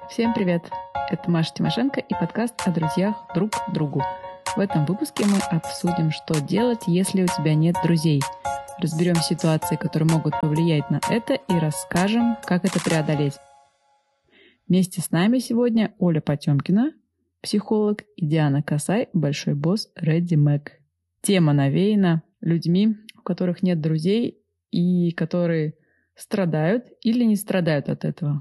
Всем привет! Это Маша Тимошенко и подкаст о друзьях друг другу. В этом выпуске мы обсудим, что делать, если у тебя нет друзей. Разберем ситуации, которые могут повлиять на это, и расскажем, как это преодолеть. Вместе с нами сегодня Оля Потемкина, психолог, и Диана Косай, большой босс Ready Mac. Тема навеяна людьми, у которых нет друзей и которые страдают или не страдают от этого.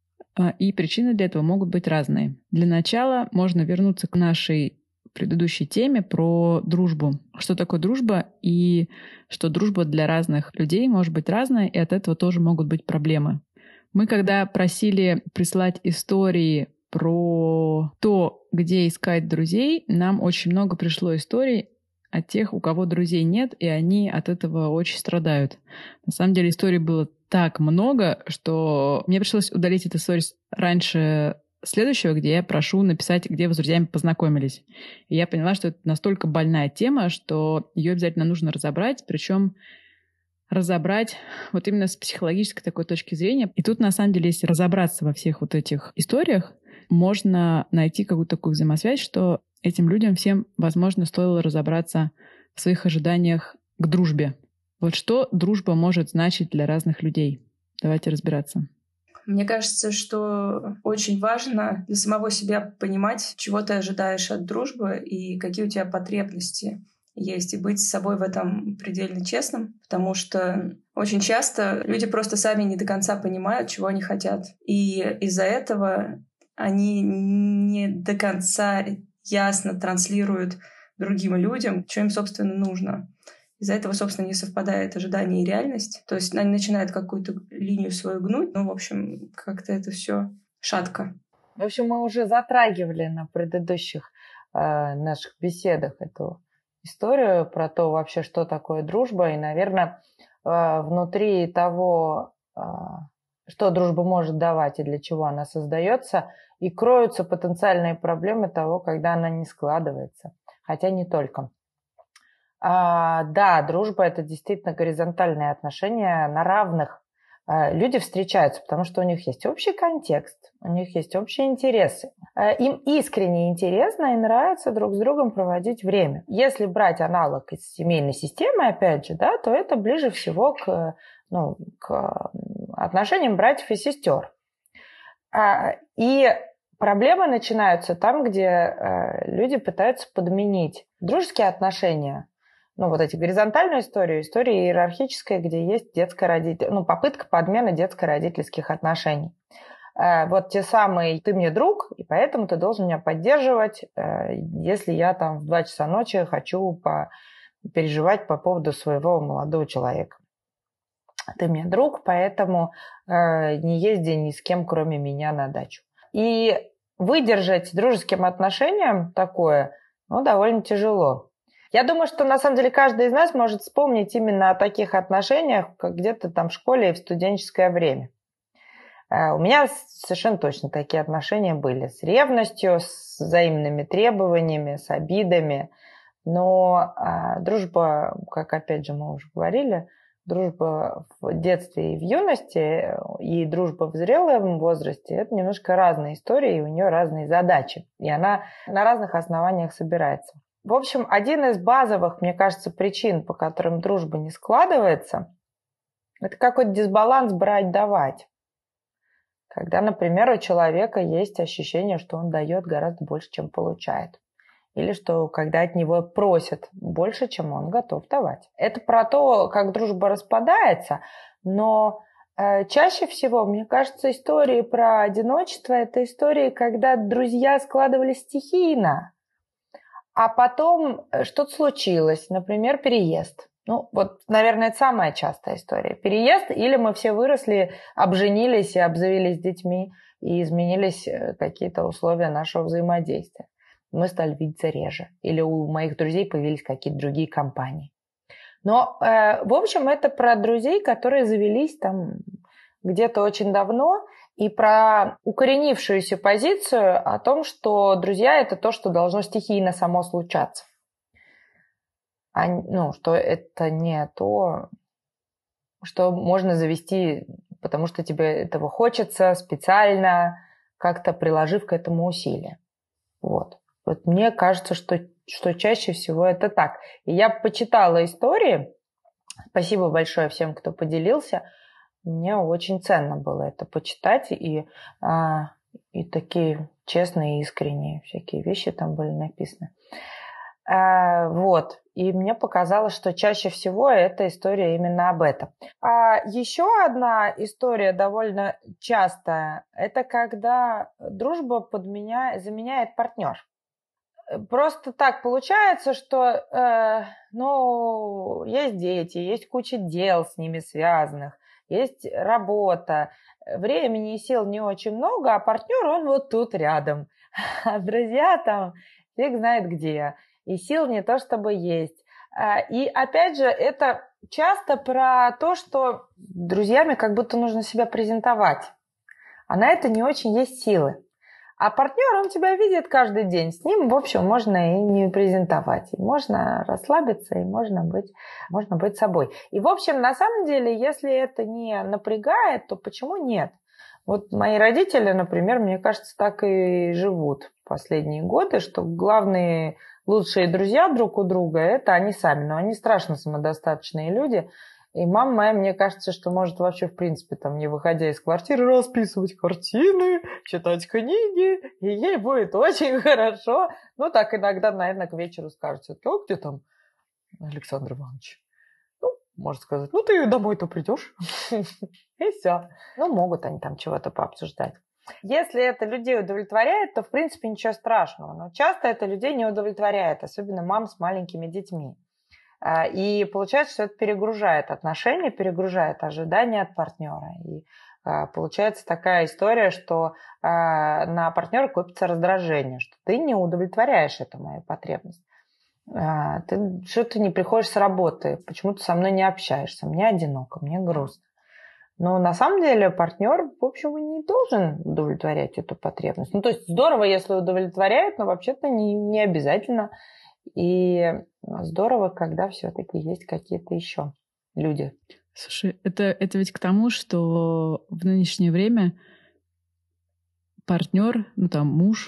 И причины для этого могут быть разные. Для начала можно вернуться к нашей предыдущей теме про дружбу. Что такое дружба и что дружба для разных людей может быть разная, и от этого тоже могут быть проблемы. Мы когда просили прислать истории про то, где искать друзей, нам очень много пришло историй от тех, у кого друзей нет, и они от этого очень страдают. На самом деле историй было так много, что мне пришлось удалить эту сторис раньше следующего, где я прошу написать, где вы с друзьями познакомились. И я поняла, что это настолько больная тема, что ее обязательно нужно разобрать, причем разобрать вот именно с психологической такой точки зрения. И тут, на самом деле, если разобраться во всех вот этих историях, можно найти какую-то такую взаимосвязь, что этим людям всем, возможно, стоило разобраться в своих ожиданиях к дружбе. Вот что дружба может значить для разных людей? Давайте разбираться. Мне кажется, что очень важно для самого себя понимать, чего ты ожидаешь от дружбы и какие у тебя потребности есть, и быть с собой в этом предельно честным, потому что очень часто люди просто сами не до конца понимают, чего они хотят. И из-за этого они не до конца ясно транслируют другим людям, что им, собственно, нужно. Из-за этого, собственно, не совпадает ожидание и реальность. То есть они начинают какую-то линию свою гнуть. В общем, как-то это все шатко. В общем, мы уже затрагивали на предыдущих наших беседах эту историю про то вообще, что такое дружба. И, наверное, внутри того, что дружба может давать и для чего она создается, и кроются потенциальные проблемы того, когда она не складывается. Хотя не только. Да, дружба – это действительно горизонтальные отношения на равных. Люди встречаются, потому что у них есть общий контекст, у них есть общие интересы. Им искренне интересно и нравится друг с другом проводить время. Если брать аналог из семейной системы, опять же, да, то это ближе всего к отношениям братьев и сестер. И проблемы начинаются там, где люди пытаются подменить дружеские отношения. Вот эти горизонтальную историю, история иерархическая, где есть попытка подмены детско-родительских отношений. Вот те самые «ты мне друг, и поэтому ты должен меня поддерживать, если я там в 2 часа ночи хочу переживать по поводу своего молодого человека. Ты мне друг, поэтому не езди ни с кем, кроме меня, на дачу». И выдержать дружеским отношениям такое, довольно тяжело. Я думаю, что на самом деле каждый из нас может вспомнить именно о таких отношениях, как где-то там в школе и в студенческое время. У меня совершенно точно такие отношения были. С ревностью, с взаимными требованиями, с обидами. Но дружба, как опять же мы уже говорили, дружба в детстве и в юности, и дружба в зрелом возрасте – это немножко разные истории, и у нее разные задачи. И она на разных основаниях собирается. В общем, один из базовых, мне кажется, причин, по которым дружба не складывается, это какой-то дисбаланс брать-давать. Когда, например, у человека есть ощущение, что он дает гораздо больше, чем получает. Или что когда от него просят больше, чем он готов давать. Это про то, как дружба распадается, но чаще всего, мне кажется, истории про одиночество – это истории, когда друзья складывались стихийно. А потом что-то случилось, например, переезд. Наверное, это самая частая история. Переезд, или мы все выросли, обженились и обзавелись детьми, и изменились какие-то условия нашего взаимодействия. Мы стали видеться реже. Или у моих друзей появились какие-то другие компании. Но, в общем, это про друзей, которые завелись там где-то очень давно, и про укоренившуюся позицию о том, что друзья – это то, что должно стихийно само случаться. Что это не то, что можно завести, потому что тебе этого хочется специально, как-то приложив к этому усилия. Вот мне кажется, что чаще всего это так. И я почитала истории. Спасибо большое всем, кто поделился. Мне очень ценно было это почитать. И такие честные, искренние всякие вещи там были написаны. Вот. И мне показалось, что чаще всего эта история именно об этом. А еще одна история довольно частая, это когда дружба заменяет партнер. Просто так получается, что есть дети, есть куча дел с ними связанных, есть работа, времени и сил не очень много, а партнер, он вот тут рядом. А друзья там фиг знает где. И сил не то чтобы есть. И опять же, это часто про то, что друзьями как будто нужно себя презентовать. А на это не очень есть силы. А партнер, он тебя видит каждый день. С ним, в общем, можно и не презентовать. И можно расслабиться, и можно быть собой. И, в общем, на самом деле, если это не напрягает, то почему нет? Вот мои родители, например, мне кажется, так и живут последние годы, что главные лучшие друзья друг у друга – это они сами. Но они страшно самодостаточные люди. И мама моя, мне кажется, что может вообще, в принципе, там, не выходя из квартиры, расписывать картины, читать книги, и ей будет очень хорошо. Ну, так иногда, наверное, к вечеру скажут, как где там Александр Иванович? Ну, может сказать, ты домой-то придешь. И все. Могут они там чего-то пообсуждать. Если это людей удовлетворяет, то, в принципе, ничего страшного. Но часто это людей не удовлетворяет, особенно мам с маленькими детьми. И получается, что это перегружает отношения, перегружает ожидания от партнера. И получается такая история, что на партнера копится раздражение, что ты не удовлетворяешь эту мою потребность. Ты не приходишь с работы, почему ты со мной не общаешься, мне одиноко, мне грустно. Но на самом деле партнер, в общем, не должен удовлетворять эту потребность. То есть здорово, если удовлетворяет, но вообще-то не обязательно. И здорово, когда все-таки есть какие-то еще люди. Слушай, это ведь к тому, что в нынешнее время партнер, муж,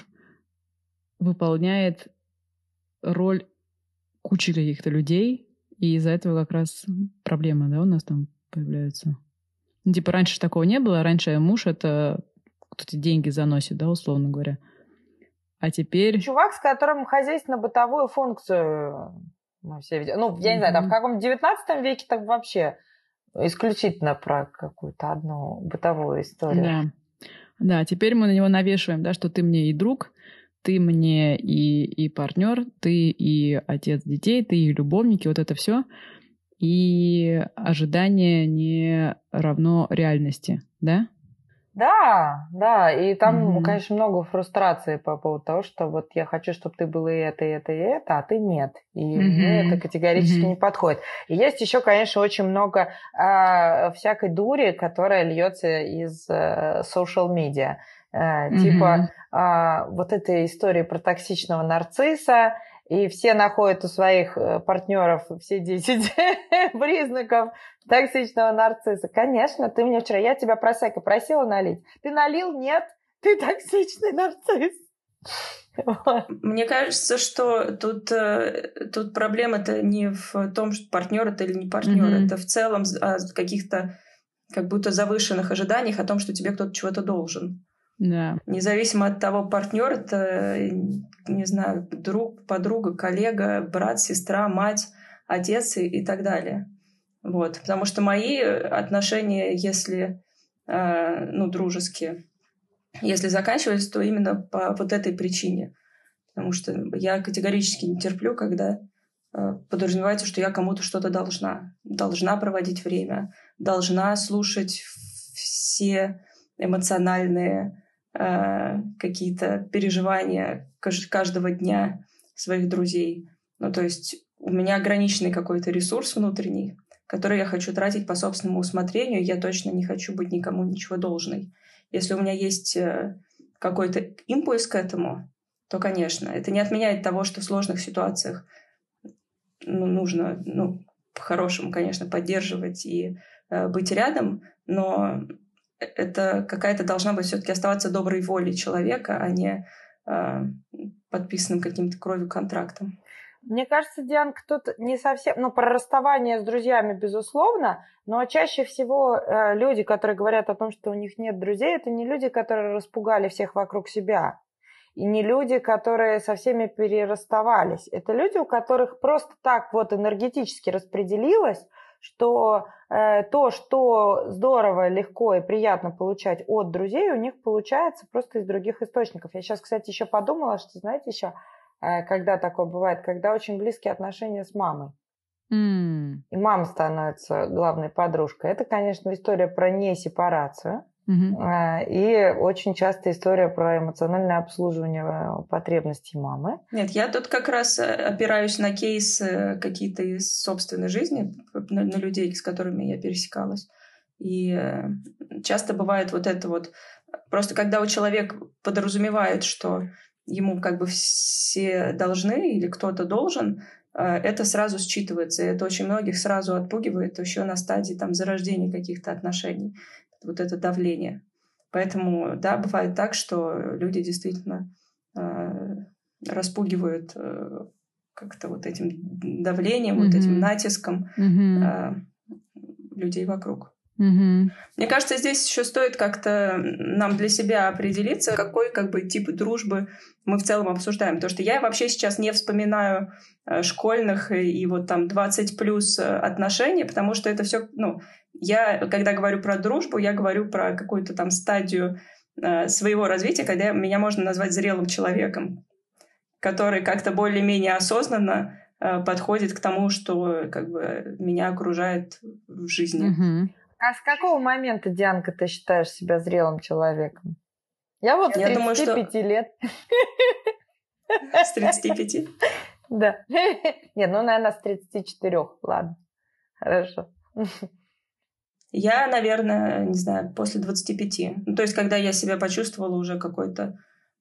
выполняет роль кучи каких-то людей, и из-за этого как раз проблемы, у нас там появляются. Раньше такого не было. Раньше муж — это кто-то деньги заносит, условно говоря. А теперь... Чувак, с которым хозяйственно-бытовую функцию мы все видим. Я не знаю, там в каком 19 веке так вообще исключительно про какую-то одну бытовую историю. Да, теперь мы на него навешиваем, что ты мне и друг, ты мне и партнер, ты и отец детей, ты и любовники, вот это все. И ожидание не равно реальности, да? Да, и там, конечно, много фрустрации по поводу того, что вот я хочу, чтобы ты был и это, а ты нет. И мне это категорически не подходит. И есть еще, конечно, очень много всякой дури, которая льется из social media. Типа вот этой истории про токсичного нарцисса, и все находят у своих партнеров все 10 признаков токсичного нарцисса. Конечно, ты мне вчера, я тебя просека просила налить. Ты налил? Нет. Ты токсичный нарцисс. Мне кажется, что тут проблема-то не в том, что партнер это или не партнер. Это в целом о каких-то как будто завышенных ожиданиях о том, что тебе кто-то чего-то должен. Да. Независимо от того, партнер это, не знаю, друг, подруга, коллега, брат, сестра, мать, отец и так далее. Вот. Потому что мои отношения, если дружеские, если заканчиваются, то именно по вот этой причине. Потому что я категорически не терплю, когда подразумевается, что я кому-то что-то должна. Должна проводить время, должна слушать все эмоциональные какие-то переживания каждого дня своих друзей. То есть у меня ограниченный какой-то ресурс внутренний, который я хочу тратить по собственному усмотрению. Я точно не хочу быть никому ничего должной. Если у меня есть какой-то импульс к этому, то, конечно, это не отменяет того, что в сложных ситуациях нужно, по-хорошему, конечно, поддерживать и быть рядом, но это какая-то должна быть все-таки оставаться доброй волей человека, а не подписанным каким-то кровью контрактом. Мне кажется, Дианка, тут не совсем... Ну, про расставание с друзьями, безусловно, но чаще всего люди, которые говорят о том, что у них нет друзей, это не люди, которые распугали всех вокруг себя. И не люди, которые со всеми перерасставались. Это люди, у которых просто так вот энергетически распределилось, что то, что здорово, легко и приятно получать от друзей, у них получается просто из других источников. Я сейчас, кстати, еще подумала, что, знаете, еще... Когда такое бывает, когда очень близкие отношения с мамой. И мама становится главной подружкой. Это, конечно, история про несепарацию. И очень часто история про эмоциональное обслуживание потребностей мамы. Нет, я тут как раз опираюсь на кейс какие-то из собственной жизни, на людей, с которыми я пересекалась. И часто бывает вот это вот... Просто когда у человека подразумевает, что ему как бы все должны или кто-то должен, это сразу считывается. И это очень многих сразу отпугивает еще на стадии там, зарождения каких-то отношений. Вот это давление. Поэтому, да, бывает так, что люди действительно распугивают как-то вот этим давлением, вот этим натиском людей вокруг. Мне кажется, здесь еще стоит как-то нам для себя определиться, какой как бы тип дружбы мы в целом обсуждаем. Потому что я вообще сейчас не вспоминаю школьных и вот там 20+ отношений, потому что это все, ну, я, когда говорю про дружбу, я говорю про какую-то там стадию своего развития, когда меня можно назвать зрелым человеком, который как-то более-менее осознанно подходит к тому, что как бы меня окружает в жизни. А с какого момента, Дианка, ты считаешь себя зрелым человеком? Я вот с 35 лет. С 35? Да. Нет, ну, наверное, с 34. Ладно. Хорошо. Я, наверное, не знаю, после 25. Ну, то есть, когда я себя почувствовала уже какой-то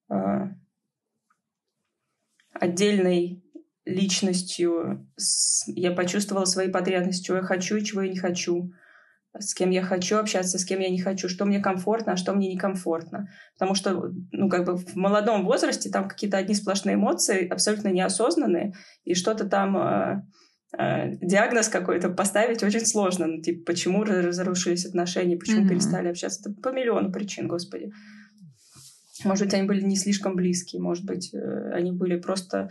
отдельной личностью, я почувствовала свои потребности, чего я хочу и чего я не хочу, с кем я хочу общаться, с кем я не хочу, что мне комфортно, а что мне некомфортно. Потому что, ну, как бы в молодом возрасте там какие-то одни сплошные эмоции, абсолютно неосознанные, и что-то там, диагноз какой-то поставить очень сложно. Ну, типа, почему разрушились отношения, почему перестали общаться. Это по миллиону причин, господи. Может быть, они были не слишком близкие, может быть, они были просто...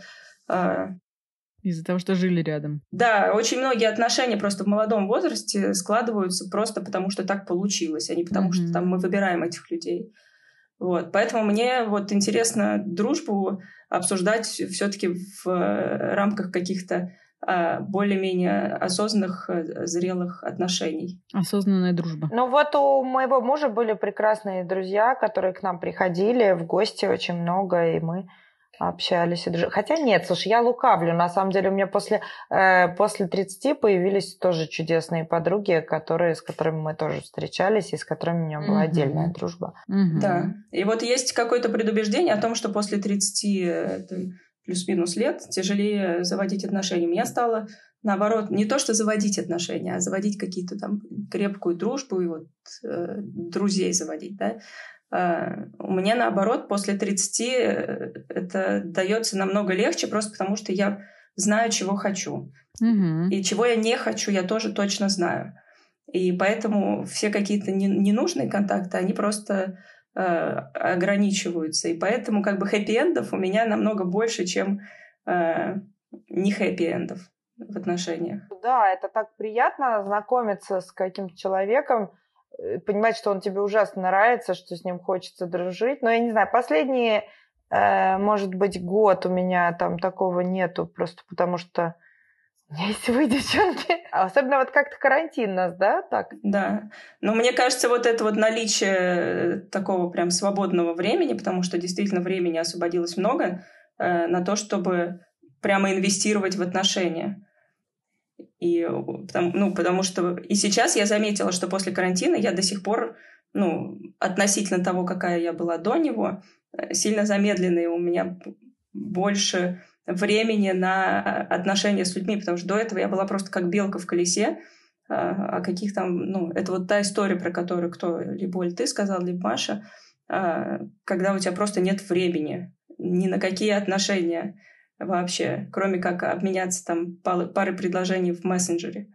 Из-за того, что жили рядом. Да, очень многие отношения просто в молодом возрасте складываются просто потому, что так получилось, а не потому, что там мы выбираем этих людей. Вот. Поэтому мне вот интересно дружбу обсуждать все-таки в рамках каких-то более-менее осознанных, зрелых отношений. Осознанная дружба. Ну вот у моего мужа были прекрасные друзья, которые к нам приходили в гости очень много, и мы общались. Хотя нет, слушай, я лукавлю. На самом деле у меня после 30 появились тоже чудесные подруги, с которыми мы тоже встречались, и с которыми у меня была отдельная дружба. Да. И вот есть какое-то предубеждение о том, что после 30 плюс-минус лет тяжелее заводить отношения. У меня стало, наоборот, не то, что заводить отношения, а заводить какие-то там крепкую дружбу и вот друзей заводить, да. У меня, наоборот, после 30 это дается намного легче, просто потому что я знаю, чего хочу. И чего я не хочу, я тоже точно знаю. И поэтому все какие-то ненужные контакты, они просто ограничиваются. И поэтому как бы хэппи-эндов у меня намного больше, чем не хэппи-эндов в отношениях. Да, это так приятно знакомиться с каким-то человеком, понимать, что он тебе ужасно нравится, что с ним хочется дружить. Но я не знаю, последние, может быть, год у меня там такого нету, просто потому что у меня есть свои девчонки. Особенно вот как-то карантин нас, да, так? Да. Но мне кажется, вот это вот наличие такого прям свободного времени, потому что действительно времени освободилось много на то, чтобы прямо инвестировать в отношения. И потому что и сейчас я заметила, что после карантина я до сих пор, относительно того, какая я была до него, сильно замедленная. У меня больше времени на отношения с людьми, потому что до этого я была просто как белка в колесе, о каких там... это вот та история, про которую кто, либо Оль, ты сказал, либо Маша, когда у тебя просто нет времени ни на какие отношения вообще, кроме как обменяться там парой предложений в мессенджере.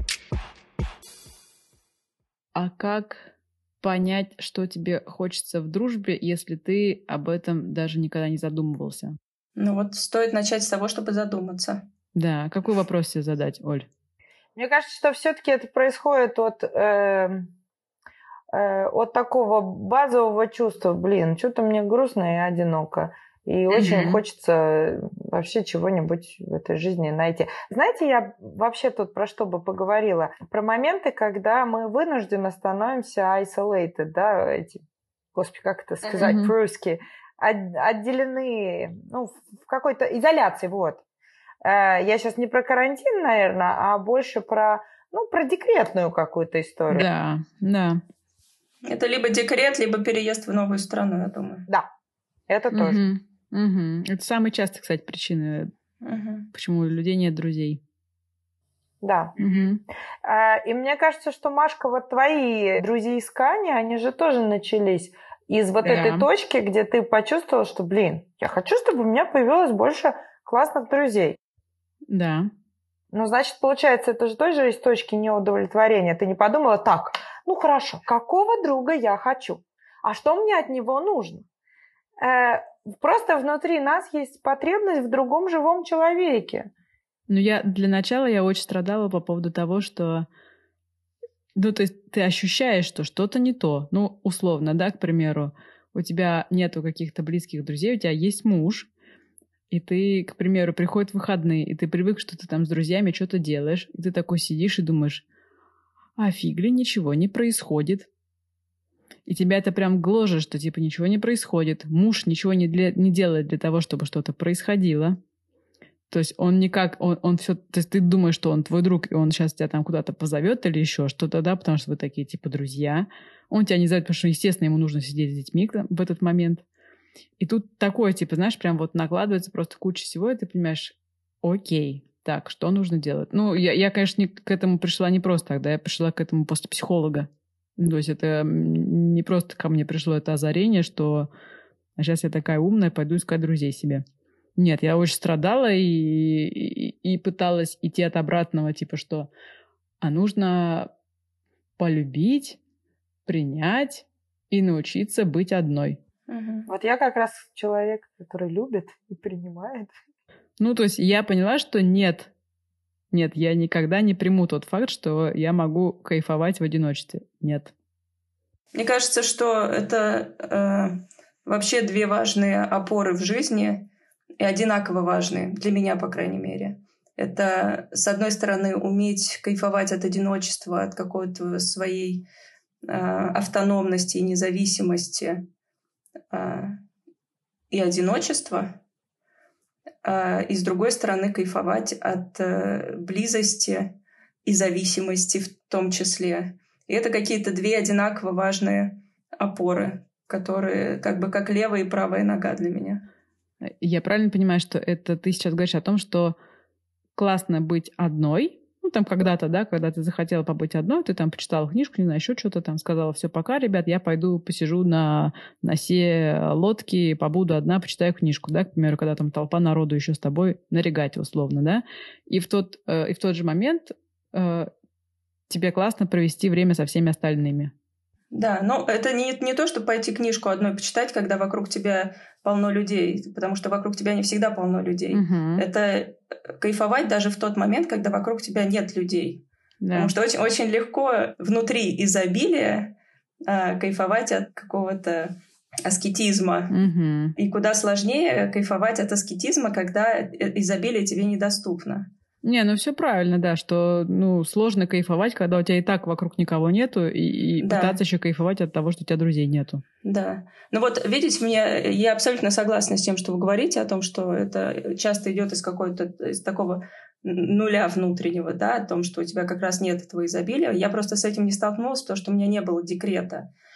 А как понять, что тебе хочется в дружбе, если ты об этом даже никогда не задумывался? Стоит начать с того, чтобы задуматься. Да, какой вопрос себе задать, Оль? Мне кажется, что все-таки это происходит от такого базового чувства, что-то мне грустно и одиноко. И очень хочется вообще чего-нибудь в этой жизни найти. Знаете, я вообще тут про что бы поговорила? Про моменты, когда мы вынужденно становимся isolated, да, господи, как это сказать по-русски, отделены, в какой-то изоляции, вот. Я сейчас не про карантин, наверное, а больше про декретную какую-то историю. Да. Это либо декрет, либо переезд в новую страну, я думаю. Да, это тоже. Это самые частые, кстати, причины, почему у людей нет друзей. Да. И мне кажется, что, Машка, вот твои друзья-искания, они же тоже начались из вот этой точки, где ты почувствовала, что, я хочу, чтобы у меня появилось больше классных друзей. Да. Значит, получается, это же тоже из точки неудовлетворения. Ты не подумала, так, хорошо, какого друга я хочу? А что мне от него нужно? Просто внутри нас есть потребность в другом живом человеке. Для начала я очень страдала по поводу того, что... то есть ты ощущаешь, что что-то не то. Условно, да, к примеру, у тебя нету каких-то близких друзей, у тебя есть муж, и ты, к примеру, приходят выходные, и ты привык, что ты там с друзьями что-то делаешь, и ты такой сидишь и думаешь, фигли, ничего не происходит. И тебя это прям гложет, что ничего не происходит. Муж ничего не делает для того, чтобы что-то происходило. То есть он никак, он все, то есть ты думаешь, что он твой друг, и он сейчас тебя там куда-то позовет или еще что-то, да, потому что вы такие друзья. Он тебя не зовет, потому что, естественно, ему нужно сидеть с детьми в этот момент. И тут такое, знаешь, прям накладывается просто куча всего, и ты понимаешь, окей, так, что нужно делать? Я, конечно, к этому пришла не просто тогда, я пришла к этому после психолога. То есть это не просто ко мне пришло это озарение, что сейчас я такая умная, пойду искать друзей себе. Нет, я очень страдала и пыталась идти от обратного, что нужно полюбить, принять и научиться быть одной. Вот я как раз человек, который любит и принимает. То есть я поняла, что нет, я никогда не приму тот факт, что я могу кайфовать в одиночестве. Нет. Мне кажется, что это вообще две важные опоры в жизни и одинаково важные, для меня, по крайней мере. Это, с одной стороны, уметь кайфовать от одиночества, от какой-то своей автономности и независимости и одиночества, и, с другой стороны, кайфовать от близости и зависимости в том числе. И это какие-то две одинаково важные опоры, которые как левая и правая нога для меня. Я правильно понимаю, что это ты сейчас говоришь о том, что классно быть одной, когда-то, да, когда ты захотела побыть одной, ты там почитала книжку, не знаю, еще что-то там, сказала, все, пока, ребят, я пойду посижу на носе лодки, побуду одна, почитаю книжку, да, к примеру, когда там толпа народу еще с тобой на регате, условно, да, и в тот же момент тебе классно провести время со всеми остальными. Да, но это не то, чтобы пойти книжку одной почитать, когда вокруг тебя полно людей, потому что вокруг тебя не всегда полно людей. Это кайфовать даже в тот момент, когда вокруг тебя нет людей. Да. Потому что очень, очень легко внутри изобилия кайфовать от какого-то аскетизма. И куда сложнее кайфовать от аскетизма, когда изобилие тебе недоступно. Все правильно, да, что сложно кайфовать, когда у тебя и так вокруг никого нету, и да. Пытаться еще кайфовать от того, что у тебя друзей нету. Да. Видите, я абсолютно согласна с тем, что вы говорите, о том, что это часто идет из такого нуля внутреннего, да, о том, что у тебя как раз нет этого изобилия. Я просто с этим не столкнулась, потому что у меня не было декрета.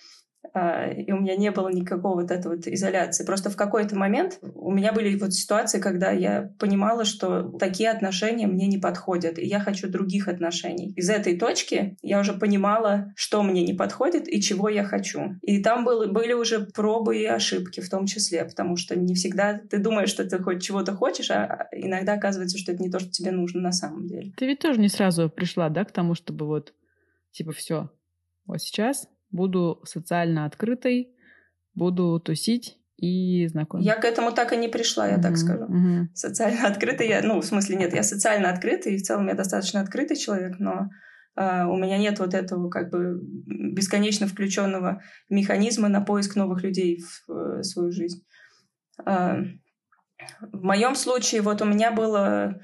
и у меня не было никакого вот этой вот изоляции. Просто в какой-то момент у меня были вот ситуации, когда я понимала, что такие отношения мне не подходят, и я хочу других отношений. Из этой точки я уже понимала, что мне не подходит и чего я хочу. И там были уже пробы и ошибки в том числе, потому что не всегда ты думаешь, что ты хоть чего-то хочешь, а иногда оказывается, что это не то, что тебе нужно на самом деле. Ты ведь тоже не сразу пришла, да, к тому, чтобы вот, типа, все, вот сейчас буду социально открытой, буду тусить и знакомиться. Я к этому так и не пришла, я так скажу. Социально открытый я... Ну, в смысле, нет, я социально открытый, и в целом я достаточно открытый человек, но у меня нет вот этого как бы бесконечно включенного механизма на поиск новых людей в свою жизнь. В моем случае вот у меня было...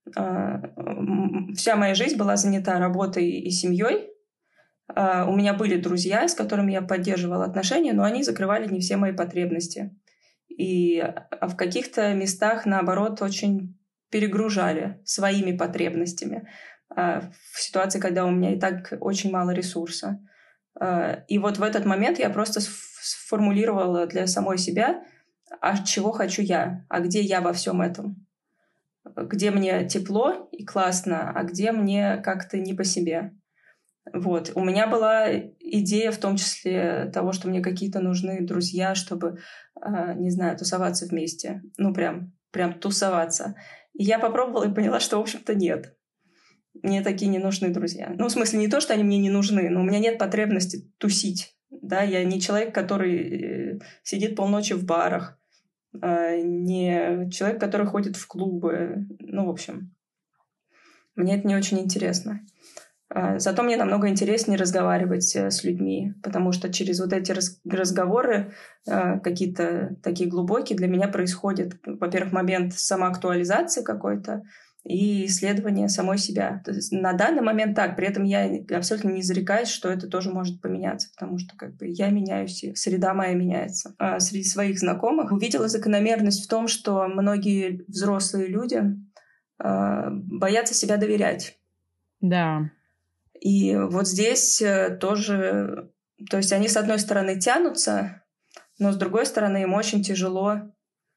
Вся моя жизнь была занята работой и семьей. У меня были друзья, с которыми я поддерживала отношения, но они закрывали не все мои потребности. И в каких-то местах, наоборот, очень перегружали своими потребностями в ситуации, когда у меня и так очень мало ресурса. И вот в этот момент я просто сформулировала для самой себя, а чего хочу я, а где я во всем этом. Где мне тепло и классно, а где мне как-то не по себе. Вот. У меня была идея в том числе того, что мне какие-то нужны друзья, чтобы, не знаю, тусоваться вместе. Ну, прям тусоваться. И я попробовала и поняла, что, в общем-то, нет. Мне такие не нужны друзья. Ну, в смысле, не то, что они мне не нужны, но у меня нет потребности тусить. Да? Я не человек, который сидит полночи в барах. Не человек, который ходит в клубы. Ну, в общем, мне это не очень интересно. Зато мне намного интереснее разговаривать с людьми, потому что через вот эти разговоры какие-то такие глубокие для меня происходит, во-первых, момент самоактуализации какой-то и исследования самой себя. То есть на данный момент так, при этом я абсолютно не зарекаюсь, что это тоже может поменяться, потому что как бы я меняюсь, и среда моя меняется. Среди своих знакомых увидела закономерность в том, что многие взрослые люди боятся себя доверять. Да. И вот здесь тоже... То есть они, с одной стороны, тянутся, но, с другой стороны, им очень тяжело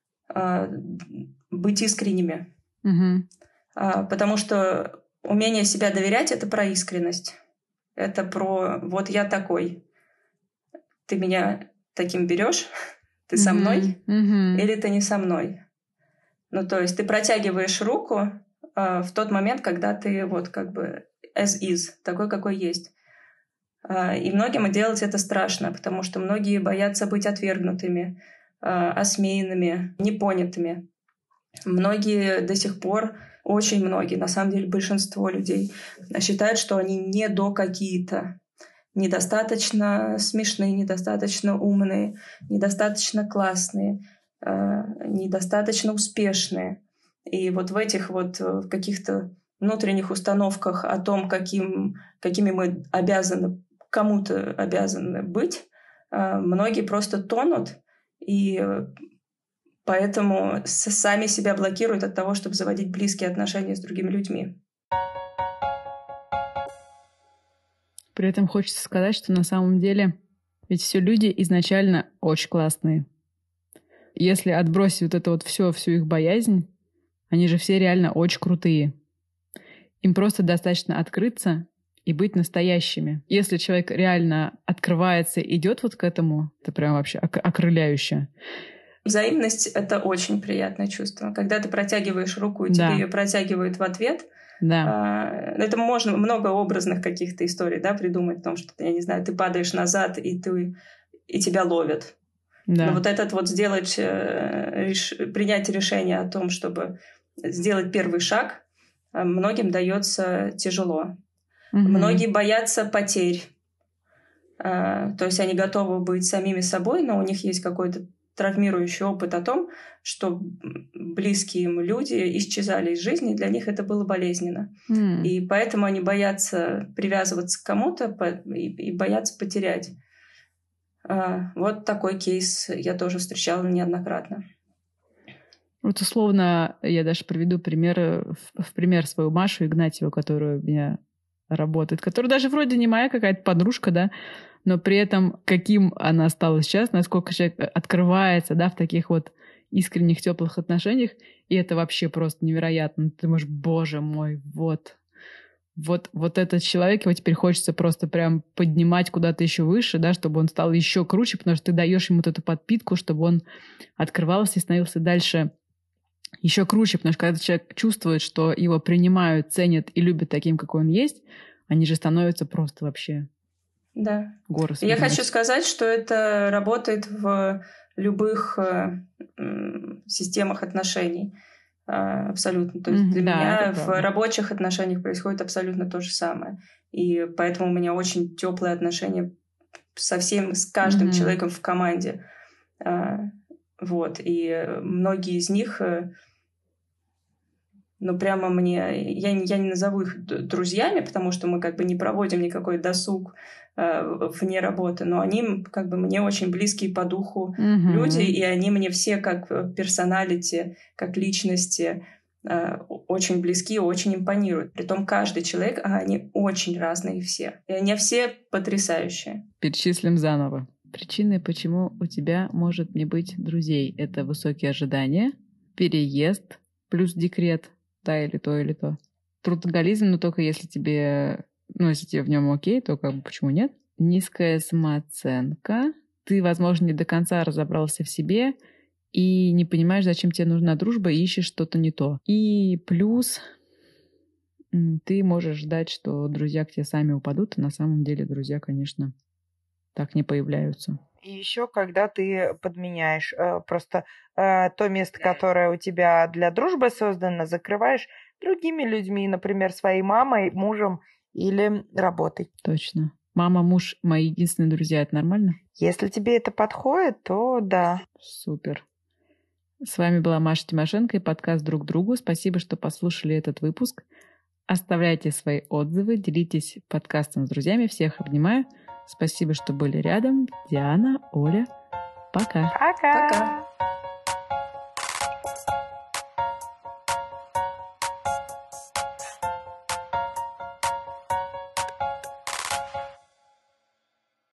быть искренними. Потому что умение себя доверять — это про искренность. Это про «вот я такой». Ты меня таким берешь? Ты со мной? Или ты не со мной? Ну, то есть ты протягиваешь руку в тот момент, когда ты вот как бы as is, такой, какой есть. И многим делать это страшно, потому что многие боятся быть отвергнутыми, осмеянными, непонятыми. Многие до сих пор, очень многие, на самом деле большинство людей, считают, что они не до какие-то, недостаточно смешные, недостаточно умные, недостаточно классные, недостаточно успешные. И вот в этих вот каких-то внутренних установках о том, какими мы обязаны, кому-то обязаны быть, многие просто тонут, и поэтому сами себя блокируют от того, чтобы заводить близкие отношения с другими людьми. При этом хочется сказать, что на самом деле ведь все люди изначально очень классные. Если отбросить вот это вот всю их боязнь, они же все реально очень крутые. Им просто достаточно открыться и быть настоящими. Если человек реально открывается и идет вот к этому, это прям вообще окрыляюще. Взаимность — это очень приятное чувство. Когда ты протягиваешь руку, и тебе ее протягивают в ответ. Да. Это можно много образных каких-то историй, да, придумать о том, что, я не знаю, ты падаешь назад, и тебя ловят. Да. Но вот этот вот принять решение о том, чтобы сделать первый шаг, многим дается тяжело. Многие боятся потерь. То есть они готовы быть самими собой, но у них есть какой-то травмирующий опыт о том, что близкие им люди исчезали из жизни, и для них это было болезненно. И поэтому они боятся привязываться к кому-то и боятся потерять. Вот такой кейс я тоже встречала неоднократно. Вот условно я даже приведу в пример свою Машу Игнатьеву, которая меня работает, которая даже вроде не моя какая-то подружка, да, но при этом каким она стала сейчас, насколько человек открывается, да, в таких вот искренних, теплых отношениях, и это вообще просто невероятно. Ты думаешь, боже мой, вот этот человек, его теперь хочется просто прям поднимать куда-то еще выше, да, чтобы он стал еще круче, потому что ты даешь ему вот эту подпитку, чтобы он открывался и становился дальше еще круче, потому что когда человек чувствует, что его принимают, ценят и любят таким, какой он есть, они же становятся просто вообще горы. Я хочу сказать, что это работает в любых системах отношений. Абсолютно. То есть для меня в рабочих отношениях происходит абсолютно то же самое. И поэтому у меня очень теплые отношения с каждым человеком в команде. Вот. И многие из них, прямо мне... Я не назову их друзьями, потому что мы как бы не проводим никакой досуг вне работы, но они как бы мне очень близкие по духу люди, и они мне все как персоналити, как личности очень близки, очень импонируют. Притом каждый человек, они очень разные все. И они все потрясающие. Перечислим заново. Причины, почему у тебя может не быть друзей, это высокие ожидания, переезд, плюс декрет, да, или то, или то. Трудоголизм, но только если тебе... если тебе в нем окей, то как бы почему нет? Низкая самооценка. Ты, возможно, не до конца разобрался в себе и не понимаешь, зачем тебе нужна дружба, и ищешь что-то не то. И плюс ты можешь ждать, что друзья к тебе сами упадут, и на самом деле друзья, конечно, так не появляются. И еще, когда ты подменяешь просто то место, которое у тебя для дружбы создано, закрываешь другими людьми, например, своей мамой, мужем или работой. Точно. Мама, муж, мои единственные друзья. Это нормально? Если тебе это подходит, то да. Супер. С вами была Маша Тимошенко и подкаст «Друг другу». Спасибо, что послушали этот выпуск. Оставляйте свои отзывы, делитесь подкастом с друзьями. Всех обнимаю. Спасибо, что были рядом. Диана, Оля. Пока. Пока.